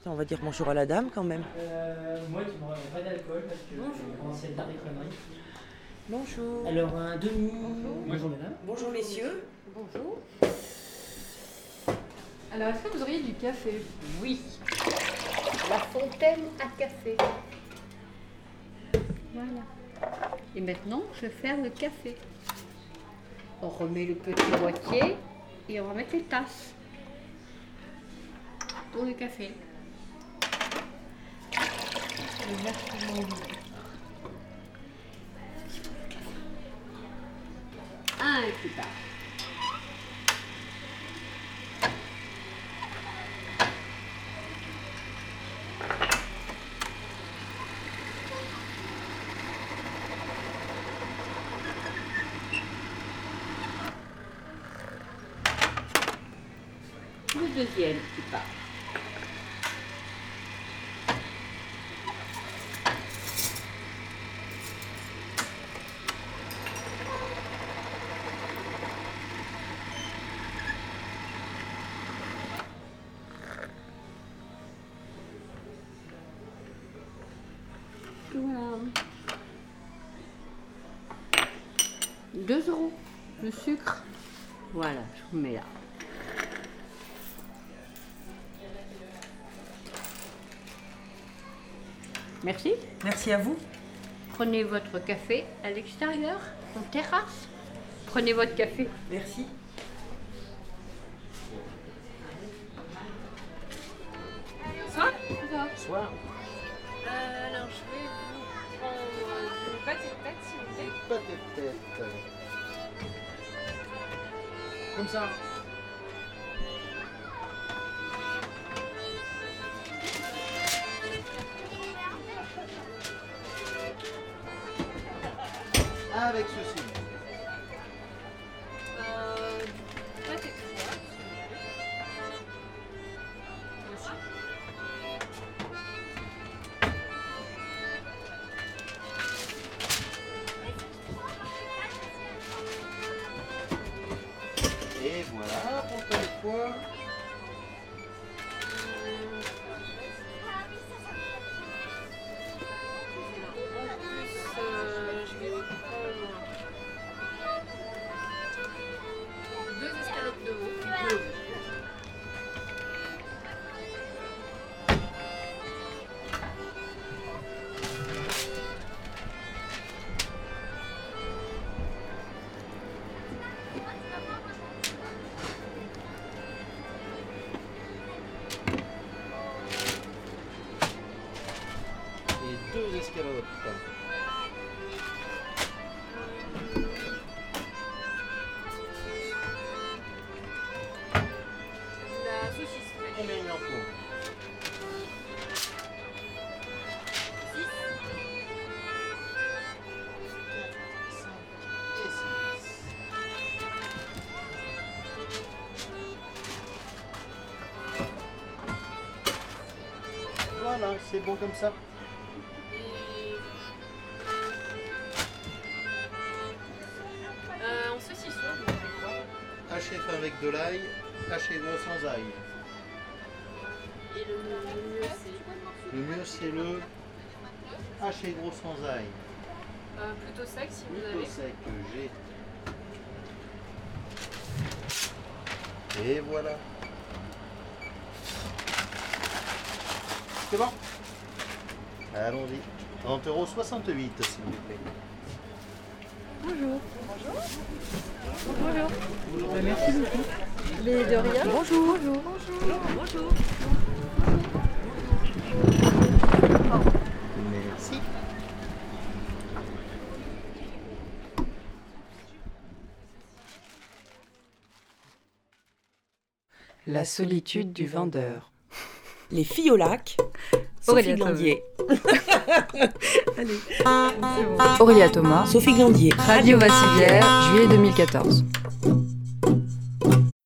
On va dire bonjour à la dame quand même. Moi qui ne boirai pas d'alcool parce que je commence à être tard des conneries. Bonjour. Alors un demi. Bonjour madame. Bonjour messieurs. Bonjour. Alors, est-ce que vous auriez du café? Oui. La fontaine à café. Voilà. Et maintenant, je vais faire le café. On remet le petit boîtier et on va mettre les tasses pour le café. Le verre qui m'en dit. Un petit pas. Le deuxième petit pas. Voilà. 2 € le sucre. Voilà, je vous mets là. Merci. Merci à vous. Prenez votre café à l'extérieur, en terrasse. Prenez votre café. Merci. Bonsoir. Alors, je vais vous prendre une pâte et tête, s'il vous plaît. Pâte et tête. Comme ça. Avec ceci. Pâte et tête, s'il vous plaît. Merci. Et voilà pour le pain de pois. En plus, je vais vous prendre 2 escalopes de veau. Et 2 escalopes. La saucisse fraîche. Combien il en faut? 6. Et 6. Voilà, c'est bon comme ça. En saucisson, vous voulez quoi? Haché fin avec de l'ail, haché gros sans ail. Et le mieux, c'est Le mieux c'est le haché gros sans ail. plutôt sec si vous Plutôt avez. sec, j'ai. Et voilà. C'est bon? Allons-y. 30,68 € s'il vous plaît. Bonjour. Merci beaucoup. Mais de rien. Bonjour. Bonjour. Merci. La solitude du vendeur. Les filles au lac. Sophie Aurélia Glandier. Allez. Aurélia Thomas, Sophie Glandier. Radio Vassivière, juillet 2014.